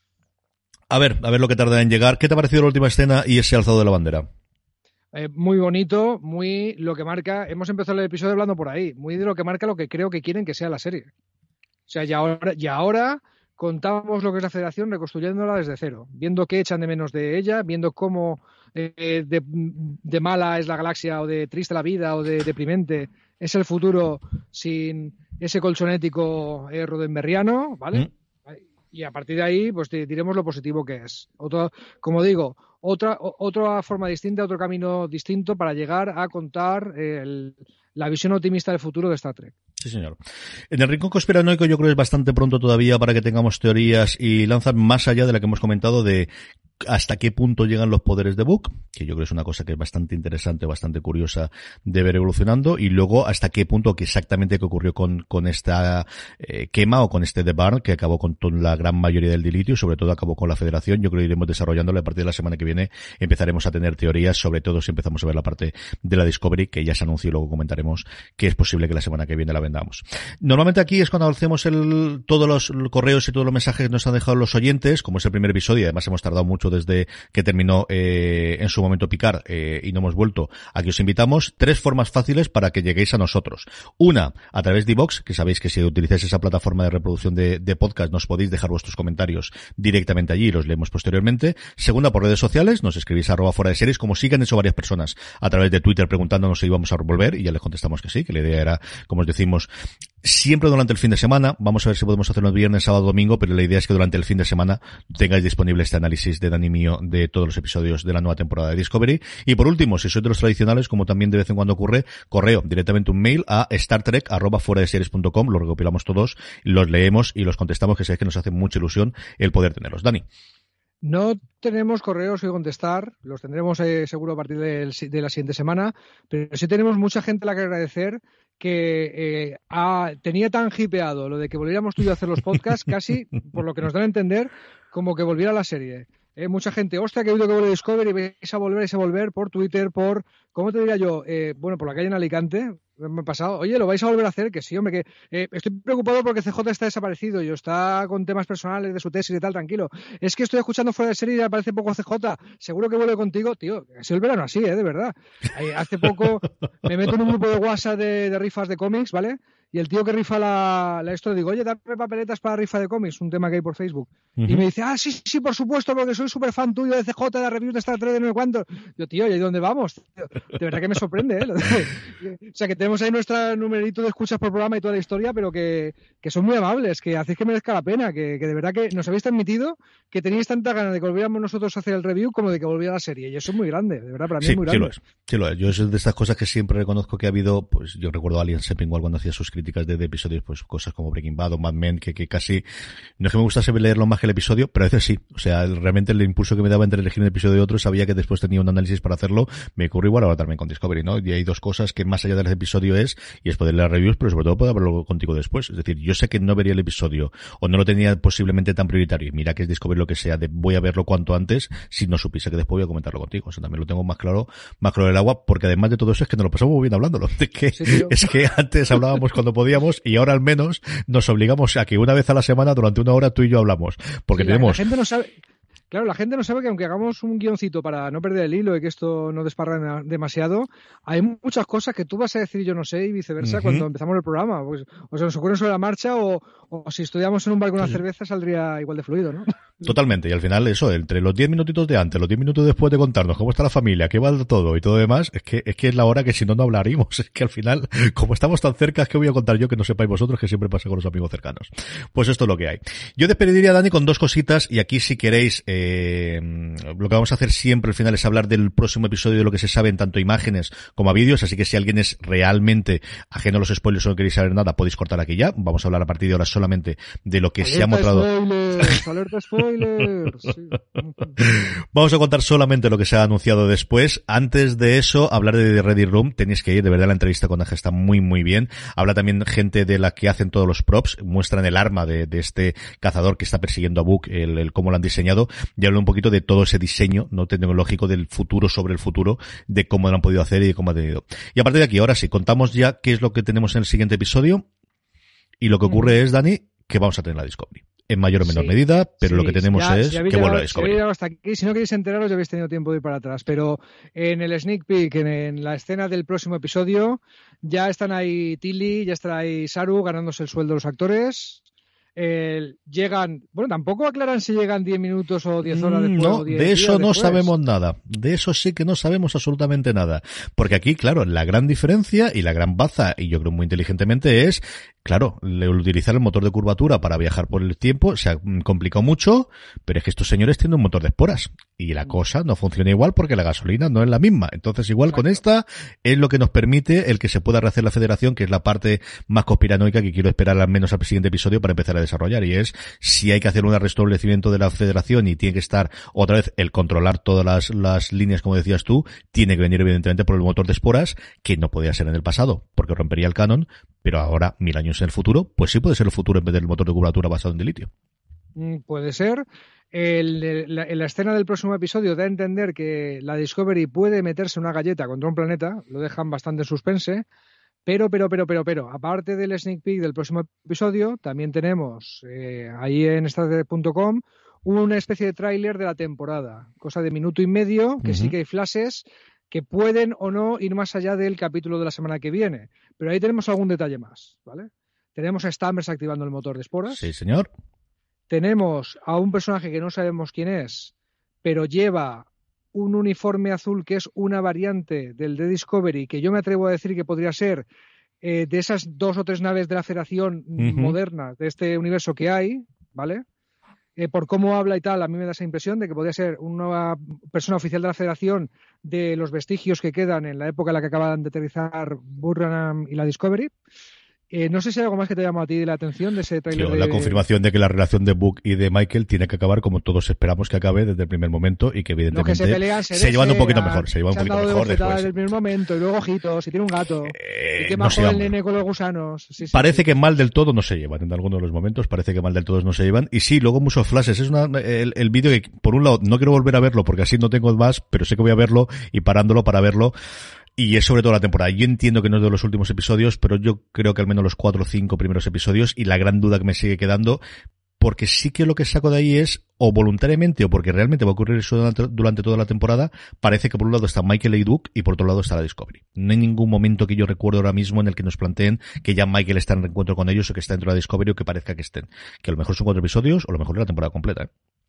[SPEAKER 1] A ver, a ver lo que tarda en llegar. ¿Qué te ha parecido la última escena y ese alzado de la bandera?
[SPEAKER 2] Eh, muy bonito, muy lo que marca, hemos empezado el episodio hablando por ahí, muy de lo que marca lo que creo que quieren que sea la serie. O sea, y ahora, y ahora contamos lo que es la Federación reconstruyéndola desde cero, viendo qué echan de menos de ella, viendo cómo eh, de, de mala es la galaxia o de triste la vida o de deprimente es el futuro sin ese colchonético eh, roddenberriano, ¿vale? ¿Mm? Y a partir de ahí, pues diremos lo positivo que es. Otro, como digo, otra otra forma distinta, otro camino distinto para llegar a contar el, la visión optimista del futuro de Star Trek.
[SPEAKER 1] Sí, señor. En el rincón conspiranoico yo creo que es bastante pronto todavía para que tengamos teorías y lanzan más allá de la que hemos comentado de hasta qué punto llegan los poderes de Book, que yo creo que es una cosa que es bastante interesante, bastante curiosa de ver evolucionando, y luego hasta qué punto que exactamente qué ocurrió con, con esta eh, quema o con este The Barn, que acabó con la gran mayoría del dilitio y sobre todo acabó con la Federación. Yo creo que iremos desarrollándolo a partir de la semana que viene, empezaremos a tener teorías, sobre todo si empezamos a ver la parte de la Discovery, que ya se anunció y luego comentaremos que es posible que la semana que viene la vendamos. Normalmente aquí es cuando hacemos el, todos los correos y todos los mensajes que nos han dejado los oyentes, como es el primer episodio, y además hemos tardado mucho desde que terminó eh, en su momento Picard eh, y no hemos vuelto, aquí os invitamos. Tres formas fáciles para que lleguéis a nosotros. Una, a través de iVoox, que sabéis que si utilizáis esa plataforma de reproducción de, de podcast nos podéis dejar vuestros comentarios directamente allí y los leemos posteriormente. Segunda, por redes sociales, nos escribís a arroba fuera de series, como sí que han hecho varias personas a través de Twitter preguntándonos si íbamos a volver, y ya les contestamos que sí, que la idea era, como os decimos, siempre durante el fin de semana. Vamos a ver si podemos hacerlo viernes, sábado, domingo, pero la idea es que durante el fin de semana tengáis disponible este análisis de Dani mío de todos los episodios de la nueva temporada de Discovery. Y por último, si sois de los tradicionales, como también de vez en cuando ocurre, correo, directamente un mail a startrek arroba fuera de series punto com, los recopilamos todos, los leemos y los contestamos, que sé que nos hace mucha ilusión el poder tenerlos. Dani.
[SPEAKER 2] No tenemos correos que contestar, los tendremos eh, seguro a partir del, de la siguiente semana, pero sí tenemos mucha gente a la que agradecer que eh, ha, tenía tan hipeado lo de que volviéramos tú y yo a hacer los podcasts, casi, por lo que nos dan a entender, como que volviera la serie. Eh, mucha gente, hostia, que he oído que vuelve Discovery, vais a volver, vais a volver por Twitter, por, ¿cómo te diría yo? Eh, bueno, por la calle en Alicante, me ha pasado, oye, ¿lo vais a volver a hacer? Que sí, hombre, que eh, estoy preocupado porque C J está desaparecido y está con temas personales de su tesis y tal, tranquilo. Es que estoy escuchando fuera de serie y me parece poco a C J, seguro que vuelve contigo, tío, ha sido el verano así, ¿eh? De verdad. Eh, hace poco me meto en un grupo de WhatsApp de, de rifas de cómics, ¿vale? Y el tío que rifa la, la esto, digo, oye, dame papeletas para rifa de cómics, un tema que hay por Facebook. Uh-huh. Y me dice, ah, sí, sí, por supuesto, porque soy súper fan tuyo de C J, de la reviews de Star Trek, de no sé cuánto. Yo, tío, ¿y dónde vamos? Tío, de verdad que me sorprende, ¿eh? O sea, que tenemos ahí nuestro numerito de escuchas por programa y toda la historia, pero que, que son muy amables, que hacéis que merezca la pena, que, que de verdad que nos habéis transmitido que teníais tanta ganas de que volviéramos nosotros a hacer el review como de que volviera la serie. Y eso es muy grande, de verdad, para mí
[SPEAKER 1] sí,
[SPEAKER 2] es muy grande.
[SPEAKER 1] Sí lo es, sí lo es. Yo es de estas cosas que siempre reconozco que ha habido, pues yo recuerdo a Alien Sepinwall cuando hacía sus críticas de, de episodios, pues cosas como Breaking Bad o Mad Men, que, que casi, no es que me gustase leerlo más que el episodio, pero a veces sí. O sea, el, realmente el impulso que me daba entre elegir un episodio y otro, sabía que después tenía un análisis para hacerlo, me ocurre igual ahora también con Discovery, ¿no? Y hay dos cosas que más allá del episodio es, y es poder leer reviews, pero sobre todo poder verlo contigo después. Es decir, yo sé que no vería el episodio, o no lo tenía posiblemente tan prioritario, y mira que es Discovery lo que sea, de voy a verlo cuanto antes, si no supiese que después voy a comentarlo contigo. O sea, también lo tengo más claro, más claro el agua, porque además de todo eso es que nos lo pasamos muy bien hablándolo. De que, sí, es que antes hablábamos cuando podíamos, y ahora al menos nos obligamos a que una vez a la semana, durante una hora, tú y yo hablamos. Porque
[SPEAKER 2] sí,
[SPEAKER 1] tenemos...
[SPEAKER 2] La gente no sabe... Claro, la gente no sabe que aunque hagamos un guioncito para no perder el hilo y que esto no desparra demasiado, hay muchas cosas que tú vas a decir y yo no sé y viceversa uh-huh. cuando empezamos el programa. Pues, o se nos ocurren sobre la marcha o, o si estudiamos en un bar con una cerveza saldría igual de fluido, ¿no?
[SPEAKER 1] Totalmente, y al final eso, entre los diez minutitos de antes, los diez minutos después de contarnos cómo está la familia, qué va todo y todo demás, es que es que es la hora que si no, no hablaríamos. Es que al final, como estamos tan cerca, es que voy a contar yo que no sepáis vosotros, que siempre pasa con los amigos cercanos. Pues esto es lo que hay. Yo despediría a Dani con dos cositas, y aquí si queréis, eh, lo que vamos a hacer siempre al final es hablar del próximo episodio, de lo que se sabe en tanto imágenes como a vídeos, así que si alguien es realmente ajeno a los spoilers o no queréis saber nada, podéis cortar aquí ya. Vamos a hablar a partir de ahora solamente de lo que
[SPEAKER 2] alerta
[SPEAKER 1] se ha mostrado.
[SPEAKER 2] Spoilers, alerta spoilers. Sí.
[SPEAKER 1] Vamos a contar solamente lo que se ha anunciado después. Antes de eso, hablar de The Ready Room. Tenéis que ir, de verdad la entrevista con Aja está muy muy bien. Habla también gente de la que hacen todos los props, muestran el arma de, de este cazador que está persiguiendo a Book, el, el cómo lo han diseñado, y habla un poquito de todo ese diseño no tecnológico del futuro sobre el futuro, de cómo lo han podido hacer y de cómo ha tenido. Y a partir de aquí, ahora sí, contamos ya qué es lo que tenemos en el siguiente episodio, y lo que ocurre mm. es, Dani, que vamos a tener la Discovery. En mayor o menor sí, medida, pero sí, lo que tenemos ya, es si que vuelva a Discovery. Si, hasta aquí,
[SPEAKER 2] si no queréis enteraros, ya habéis tenido tiempo de ir para atrás. Pero en el sneak peek, en, en la escena del próximo episodio, ya están ahí Tilly, ya está ahí Saru ganándose el sueldo de los actores. Eh, llegan, bueno, tampoco aclaran si llegan diez minutos o diez horas después.
[SPEAKER 1] No,
[SPEAKER 2] o diez
[SPEAKER 1] de eso no
[SPEAKER 2] después.
[SPEAKER 1] sabemos nada. De eso sí que no sabemos absolutamente nada. Porque aquí, claro, la gran diferencia y la gran baza, y yo creo muy inteligentemente, es, claro, utilizar el motor de curvatura para viajar por el tiempo se ha complicado mucho, pero es que estos señores tienen un motor de esporas. Y la cosa no funciona igual porque la gasolina no es la misma. Entonces, igual Exacto. con esta, es lo que nos permite el que se pueda rehacer la federación, que es la parte más conspiranoica que quiero esperar al menos al siguiente episodio para empezar a desarrollar, y es si hay que hacer un restablecimiento de la federación y tiene que estar otra vez el controlar todas las, las líneas, como decías tú, tiene que venir evidentemente por el motor de esporas, que no podía ser en el pasado, porque rompería el canon, pero ahora, mil años en el futuro, pues sí puede ser el futuro en vez del motor de curvatura basado en de litio.
[SPEAKER 2] Puede ser. El, la, la escena del próximo episodio da a entender que la Discovery puede meterse una galleta contra un planeta, lo dejan bastante en suspense. Pero, pero, pero, pero, pero, aparte del sneak peek del próximo episodio, también tenemos eh, ahí en star trek punto com una especie de tráiler de la temporada, cosa de minuto y medio, que uh-huh. sí que hay flashes que pueden o no ir más allá del capítulo de la semana que viene. Pero ahí tenemos algún detalle más, ¿vale? Tenemos a Stamers activando el motor de esporas.
[SPEAKER 1] Sí, señor.
[SPEAKER 2] Tenemos a un personaje que no sabemos quién es, pero lleva un uniforme azul que es una variante del de Discovery, que yo me atrevo a decir que podría ser eh, de esas dos o tres naves de la Federación uh-huh. modernas de este universo que hay, ¿vale? Eh, por cómo habla y tal, a mí me da esa impresión de que podría ser una persona oficial de la Federación de los vestigios que quedan en la época en la que acaban de aterrizar Burnham y la Discovery. Eh, no sé si hay algo más que te llama a ti la atención de ese trailer.
[SPEAKER 1] Sí,
[SPEAKER 2] de...
[SPEAKER 1] La confirmación de que la relación de Book y de Michael tiene que acabar como todos esperamos que acabe desde el primer momento y que evidentemente
[SPEAKER 2] no, que se, pelean, se,
[SPEAKER 1] se llevan un poquito
[SPEAKER 2] a,
[SPEAKER 1] mejor, se llevan un poquito mejor después.
[SPEAKER 2] Desde el primer momento y luego ojitos, y tiene un gato.
[SPEAKER 1] Eh,
[SPEAKER 2] y que
[SPEAKER 1] no
[SPEAKER 2] bajó el nene con los gusanos. Sí, sí,
[SPEAKER 1] parece
[SPEAKER 2] sí.
[SPEAKER 1] que mal del todo no se llevan, en algunos de los momentos parece que mal del todo no se llevan. Y sí, luego muchos flashes. Es una, el, el vídeo que, por un lado, no quiero volver a verlo porque así no tengo más, pero sé que voy a verlo y parándolo para verlo. Y es sobre todo la temporada. Yo entiendo que no es de los últimos episodios, pero yo creo que al menos los cuatro o cinco primeros episodios, y la gran duda que me sigue quedando, porque sí que lo que saco de ahí es, o voluntariamente o porque realmente va a ocurrir eso durante, durante toda la temporada, parece que por un lado está Michael y Duke y por otro lado está la Discovery. No hay ningún momento que yo recuerdo ahora mismo en el que nos planteen que ya Michael está en reencuentro con ellos o que está dentro de la Discovery o que parezca que estén. Que a lo mejor son cuatro episodios o a lo mejor es la temporada completa, ¿eh?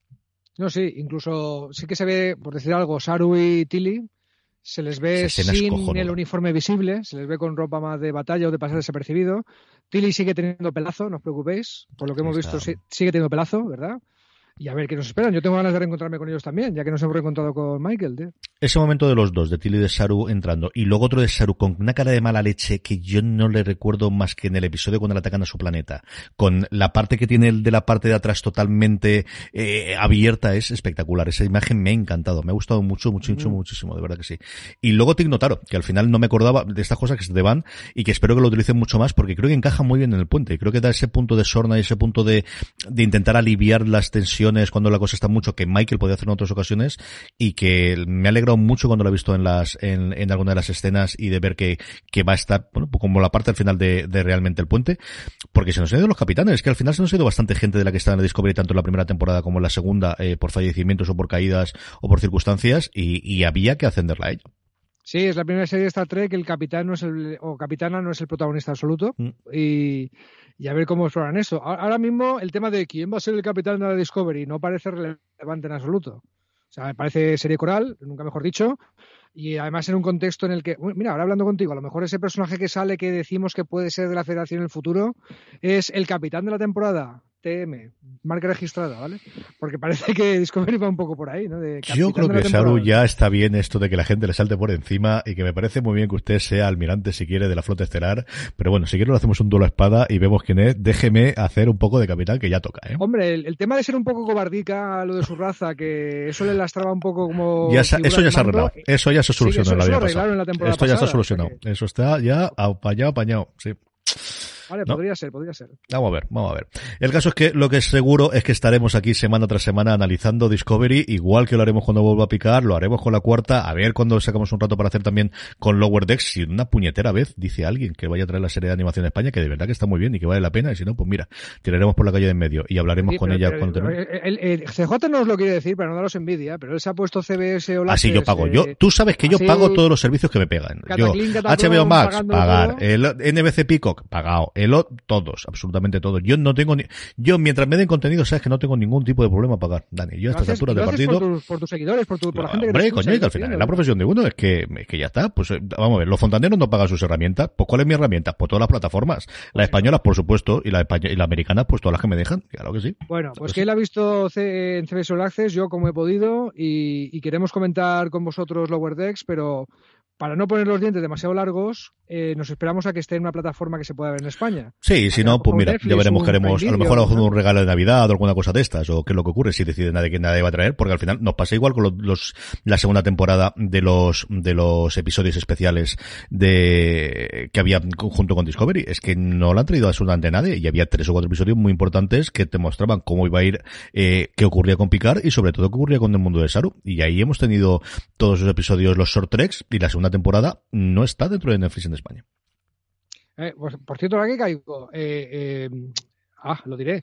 [SPEAKER 2] No, sí, incluso sí que se ve, por decir algo, Saru y Tilly se les ve sin cojonuda. El uniforme visible, se les ve con ropa más de batalla o de pasar desapercibido. Tilly sigue teniendo pelazo, no os preocupéis, por lo que hemos visto sí, sigue teniendo pelazo, ¿verdad? Y a ver qué nos esperan. Yo tengo ganas de reencontrarme con ellos también, ya que nos hemos reencontrado con Michael, tío.
[SPEAKER 1] Ese momento de los dos, de Tilly y de Saru entrando, y luego otro de Saru con una cara de mala leche que yo no le recuerdo más que en el episodio cuando le atacan a su planeta, con la parte que tiene el de la parte de atrás totalmente eh, abierta, es espectacular. Esa imagen me ha encantado, me ha gustado mucho, mucho, mucho, mm. muchísimo, de verdad que sí. Y luego Tig Notaro, que al final no me acordaba de estas cosas que se te van y que espero que lo utilicen mucho más porque creo que encaja muy bien en el puente. Creo que da ese punto de sorna y ese punto de, de intentar aliviar las tensiones cuando la cosa está mucho, que Michael podía hacer en otras ocasiones, y que me ha alegrado mucho cuando lo he visto en las en, en alguna de las escenas y de ver que, que va a estar, bueno, como la parte al final de, de realmente el puente, porque se nos han ido los capitanes, que al final se nos ha ido bastante gente de la que estaba en la Discovery, tanto en la primera temporada como en la segunda, eh, por fallecimientos o por caídas o por circunstancias, y, y había que ascenderla a ella.
[SPEAKER 2] Sí, es la primera serie de Star Trek, el capitán no es el, o capitana no es el protagonista absoluto, mm. y, y a ver cómo exploran eso. Ahora mismo el tema de quién va a ser el capitán de la Discovery no parece relevante en absoluto. O sea, me parece serie coral, nunca mejor dicho, y además en un contexto en el que, mira, ahora hablando contigo, a lo mejor ese personaje que sale que decimos que puede ser de la Federación en el futuro es el capitán de la temporada. T M, marca registrada, ¿vale? Porque parece que Discovery va un poco por ahí, ¿no? De
[SPEAKER 1] Yo creo que Saru ya está bien esto de que la gente le salte por encima y que me parece muy bien que usted sea almirante si quiere de la flota estelar, pero bueno, si quiere lo hacemos un duelo a espada y vemos quién es. Déjeme hacer un poco de capitán que ya toca, ¿eh?
[SPEAKER 2] Hombre, el, el tema de ser un poco cobardica, lo de su raza, que eso le lastraba un poco como...
[SPEAKER 1] Ya sa, eso ya se ha arreglado, eso ya se solucionó
[SPEAKER 2] sí,
[SPEAKER 1] en la vida
[SPEAKER 2] pasada. En la
[SPEAKER 1] Esto
[SPEAKER 2] pasada,
[SPEAKER 1] ya está solucionado,
[SPEAKER 2] que...
[SPEAKER 1] eso está ya apañado, apañado, sí.
[SPEAKER 2] Vale, ¿no? podría ser, podría ser.
[SPEAKER 1] Vamos a ver, vamos a ver. El caso es que lo que es seguro es que estaremos aquí semana tras semana analizando Discovery, igual que lo haremos cuando vuelva a picar, lo haremos con la cuarta, a ver cuando sacamos un rato para hacer también con Lower Decks, si una puñetera vez dice alguien que vaya a traer la serie de animación a España, que de verdad que está muy bien y que vale la pena, y si no, pues mira, tiraremos por la calle de en medio y hablaremos sí, con
[SPEAKER 2] pero,
[SPEAKER 1] ella
[SPEAKER 2] pero,
[SPEAKER 1] cuando
[SPEAKER 2] pero, el, el, el C J no os lo quiere decir, pero no daros envidia, pero él se ha puesto C B S o
[SPEAKER 1] Así yo pago, eh, yo, tú sabes que yo
[SPEAKER 2] así,
[SPEAKER 1] pago todos los servicios que me pegan.
[SPEAKER 2] Cataclín,
[SPEAKER 1] yo,
[SPEAKER 2] Cataclón,
[SPEAKER 1] H B O Max, pagar,
[SPEAKER 2] todo.
[SPEAKER 1] el N B C Peacock, pagado, el O, todos, absolutamente todos. Yo no tengo ni, yo mientras me den contenido, sabes que no tengo ningún tipo de problema a pagar, Dani. Yo a estas alturas de partido.
[SPEAKER 2] Por tus, por tus seguidores, por, tu, por la gente
[SPEAKER 1] hombre,
[SPEAKER 2] que te
[SPEAKER 1] coño, que al final es la profesión de uno, es que, es que ya está. Pues vamos a ver, los fontaneros no pagan sus herramientas. Pues ¿cuál es mi herramienta? Pues todas las plataformas. Las pues españolas, por supuesto, y las y la americanas, pues todas las que me dejan. Claro que sí.
[SPEAKER 2] Bueno, pues que él ha visto C en C B S All Access, yo como he podido, y, y queremos comentar con vosotros Lower Decks, pero para no poner los dientes demasiado largos, eh, nos esperamos a que esté en una plataforma que se pueda ver en España.
[SPEAKER 1] Sí, si no, pues mira, Netflix, ya veremos, queremos, a lo mejor hacemos ¿no? un regalo de Navidad o alguna cosa de estas, o qué es lo que ocurre si decide nadie que nadie va a traer, porque al final nos pasa igual con los, los la segunda temporada de los de los episodios especiales de que había junto con Discovery, es que no lo han traído absolutamente nadie, y había tres o cuatro episodios muy importantes que te mostraban cómo iba a ir, eh, qué ocurría con Picard y sobre todo qué ocurría con el mundo de Saru, y ahí hemos tenido todos esos episodios, los short treks, y la segunda temporada no está dentro de Netflix en España.
[SPEAKER 2] Eh, pues, por cierto, ahora que caigo, eh, eh, ah, lo diré.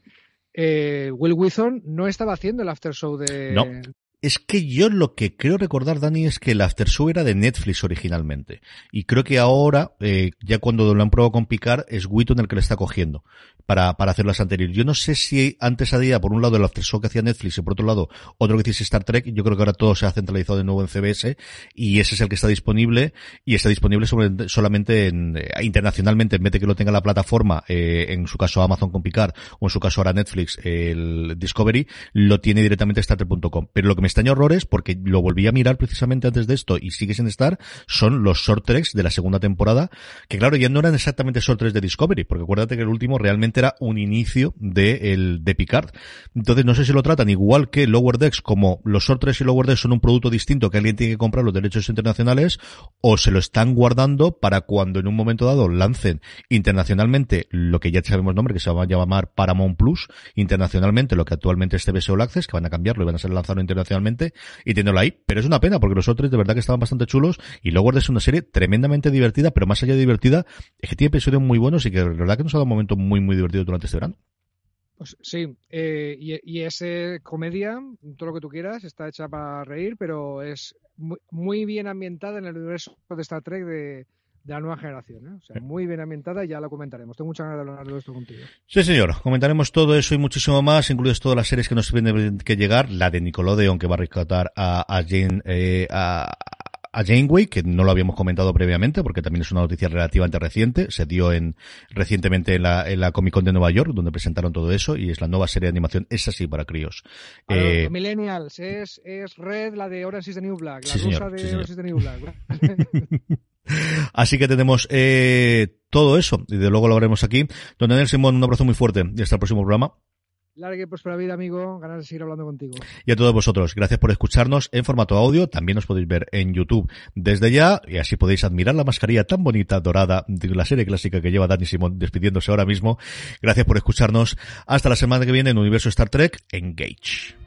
[SPEAKER 2] eh, Will Wheaton no estaba haciendo el after show de...
[SPEAKER 1] No. Es que yo lo que creo recordar, Dani, es que el After Show era de Netflix originalmente. Y creo que ahora, eh, ya cuando lo han probado con Picard, es Wheaton el que le está cogiendo para, para hacer las anteriores. Yo no sé si antes había, por un lado, el After Show que hacía Netflix y por otro lado, otro que hiciese Star Trek. Yo creo que ahora todo se ha centralizado de nuevo en C B S y ese es el que está disponible y está disponible sobre, solamente en, eh, internacionalmente, en vez de que lo tenga la plataforma, eh, en su caso Amazon con Picard o en su caso ahora Netflix, eh, el Discovery, lo tiene directamente Star Trek punto com. Pero lo que me extraña horrores, porque lo volví a mirar precisamente antes de esto y sigue sin estar, son los short treks de la segunda temporada, que claro, ya no eran exactamente short treks de Discovery, porque acuérdate que el último realmente era un inicio de el de Picard. Entonces no sé si lo tratan igual que Lower Decks, como los short treks y Lower Decks son un producto distinto que alguien tiene que comprar los derechos internacionales, o se lo están guardando para cuando en un momento dado lancen internacionalmente lo que ya sabemos nombre, que se va a llamar Paramount Plus, internacionalmente lo que actualmente es C B S All Access, que van a cambiarlo y van a ser lanzados internacionalmente, y tenerlo ahí. Pero es una pena, porque los otros de verdad que estaban bastante chulos, y Lower Decks es una serie tremendamente divertida, pero más allá de divertida, es que tiene episodios muy buenos y que de verdad que nos ha dado un momento muy muy divertido durante este verano.
[SPEAKER 2] Pues sí, eh, y, y es eh, comedia, todo lo que tú quieras, está hecha para reír, pero es muy, muy bien ambientada en el universo de Star Trek de, de la nueva generación, ¿eh? O sea, muy bien ambientada y ya lo comentaremos. Tengo muchas ganas de hablar de esto contigo.
[SPEAKER 1] Sí, señor. Comentaremos todo eso y muchísimo más, incluidas todas las series que nos tienen que llegar. La de Nickelodeon, que va a rescatar a, a Jane, eh, a, a Janeway, que no lo habíamos comentado previamente, porque también es una noticia relativamente reciente. Se dio en recientemente en la, en la Comic Con de Nueva York, donde presentaron todo eso, y es la nueva serie de animación. Es así para críos.
[SPEAKER 2] A eh,
[SPEAKER 1] los
[SPEAKER 2] Millennials, es, es Red, la de Orange is the New Black, la
[SPEAKER 1] sí,
[SPEAKER 2] rusa
[SPEAKER 1] señor,
[SPEAKER 2] de
[SPEAKER 1] sí,
[SPEAKER 2] Orange is the New Black.
[SPEAKER 1] Así que tenemos eh, todo eso, y de luego lo haremos aquí. Don Daniel Simón, un abrazo muy fuerte y hasta el próximo programa.
[SPEAKER 2] Larga y próspera vida, amigo. Ganas de seguir hablando contigo.
[SPEAKER 1] Y a todos vosotros, gracias por escucharnos en formato audio. También os podéis ver en YouTube desde ya, y así podéis admirar la mascarilla tan bonita, dorada, de la serie clásica que lleva Dani Simón despidiéndose ahora mismo. Gracias por escucharnos. Hasta la semana que viene en Universo Star Trek, Engage.